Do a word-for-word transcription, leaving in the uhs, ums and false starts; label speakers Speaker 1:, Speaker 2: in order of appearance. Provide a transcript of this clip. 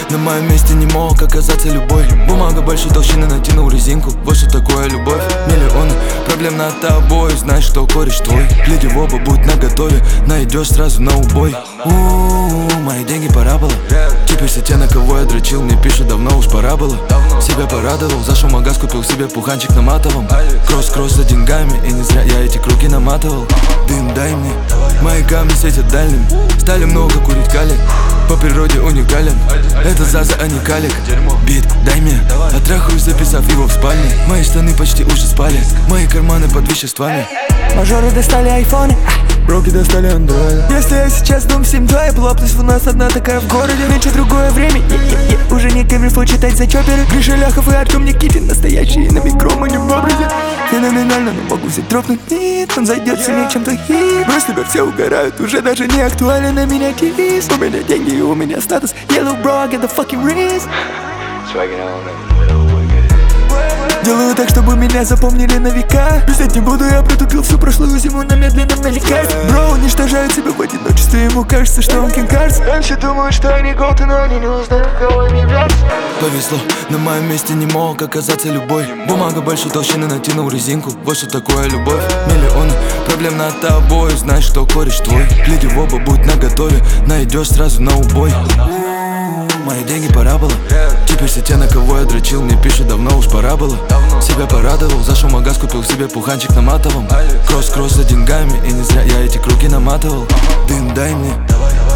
Speaker 1: На моем месте не мог оказаться любой. Бумага большой толщины, натянул резинку. Вот что такое любовь. Миллионы проблем над тобой. Знаешь, что кореш твой. Гляди в оба, будь наготове. Найдешь сразу на убой. У-у-у, мои деньги пора было. Теперь все те, на кого я дрочил, мне пишут, давно уж пора было. Себя порадовал, зашел в магаз, купил себе пуханчик на матовом. Кросс-кросс за деньгами, и не зря я эти круги наматывал. Дым дай мне, мои камни светят дальним. Стали много курить кали, по природе уникален. Это Заза, а не Калик. Бит дай мне, отрахаюсь, записав его в спальне. Мои штаны почти уже спали, мои карманы под веществами.
Speaker 2: Мажоры достали айфоны,
Speaker 1: Броки достали андроида.
Speaker 2: если я сейчас дом семь два, я плотность у нас одна такая в городе. Нынче другое время, е -е -е. Уже не камильфо читать за чоперы. Гриша Ляхов и Артем Никитин, настоящие на микро, мы не в образе. Феноменально, но могу взять дропнуть. Нет, он зайдет сильнее, чем твой хит. Брось тебя, все угорают, уже даже не актуален на меня девиз. У меня деньги и у меня статус. Yellow bro, I get the fucking wrist. Делаю так, чтобы меня запомнили на века. Писать не буду, я протупил всю прошлую зиму на медленном налегать. Бро уничтожает себя в одиночестве, ему кажется, что он King Cards. Раньше думают, что они голды, но они не узнают, кого им являются.
Speaker 1: Повезло, на моем месте не мог оказаться любой. Бумага большой толщины, натянул резинку. Вот что такое любовь. Миллионы проблем над тобой. Знаешь, что кореш твой. Гляди в оба, будь наготове. Найдешь сразу на убой. Мои деньги пора было. Теперь все те, на кого я дрочил, мне пишут, давно уж пора было. Себя порадовал, зашел в магаз, купил себе пуханчик на матовом. Кросс-кросс за деньгами, и не зря я эти круги наматывал. Дым дай мне,